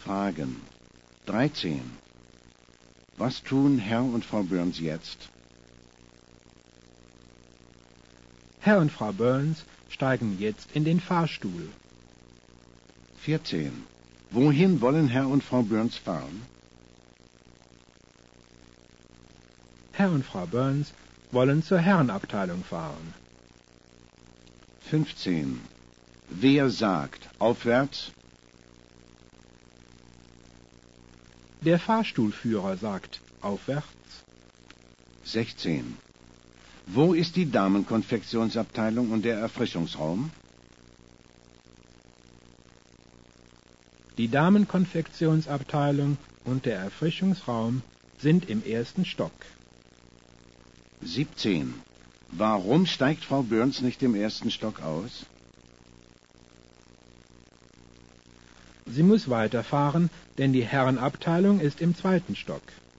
Fragen. 13. Was tun Herr und Frau Burns jetzt? Herr und Frau Burns steigen jetzt in den Fahrstuhl. 14. Wohin wollen Herr und Frau Burns fahren? Herr und Frau Burns wollen zur Herrenabteilung fahren. 15. Wer sagt aufwärts? Der Fahrstuhlführer sagt aufwärts. 16. Wo ist die Damenkonfektionsabteilung und der Erfrischungsraum? Die Damenkonfektionsabteilung und der Erfrischungsraum sind im 1. Stock. 17. Warum steigt Frau Burns nicht im 1. Stock aus? Sie muss weiterfahren, denn die Herrenabteilung ist im 2. Stock.